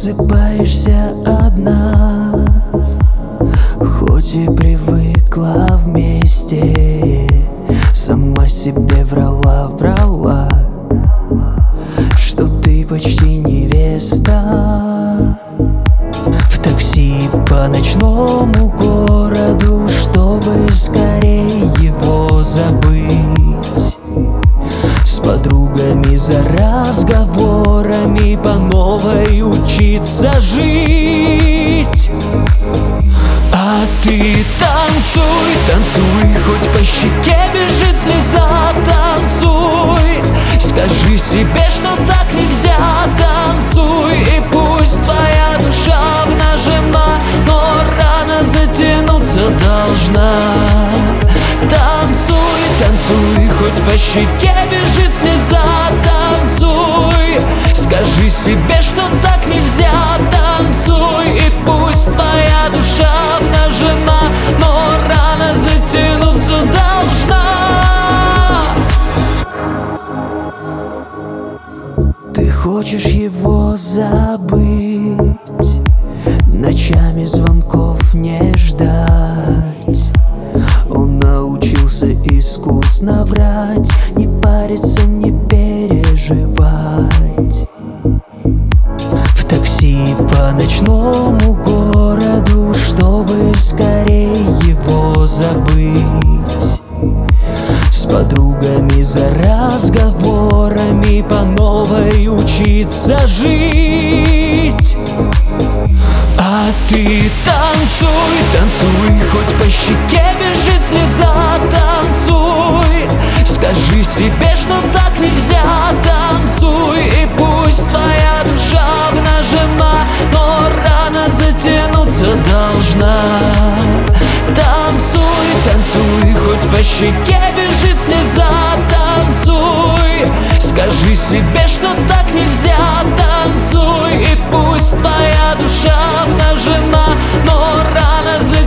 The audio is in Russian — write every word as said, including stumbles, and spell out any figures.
Просыпаешься одна, хоть и привыкла вместе. Сама себе врала, врала, что ты почти невеста. В такси по ночному городу, чтобы скорее его забыть. С подругами за разговорами по новой учиться жить. А ты танцуй, танцуй, хоть по щеке бежит слеза, танцуй. Скажи себе, что так нельзя, танцуй. И пусть твоя душа обнажена, но рано затянуться должна. Танцуй, танцуй, хоть по щеке бежит слеза, танцуй. Скажи себе, что так нельзя, танцуй. И пусть твоя душа обнажена, но рано затянуться должна. Ты хочешь его забыть, ночами звонков не ждать. Он научился искусно врать, не париться, не переживать. В такси по ночному городу, чтобы скорее его забыть. С подругами за разговорами по новой учиться жить. А ты танцуй, танцуй, хоть по щеке бежит слеза, танцуй. Скажи себе, что так нельзя, танцуй. И пусть твоя душа обнажена, но рано затянуться должна. Танцуй, танцуй, хоть по щеке бежит слеза, танцуй. Скажи себе, что так нельзя, танцуй. И пусть твоя душа обнажена, но рано затянуться.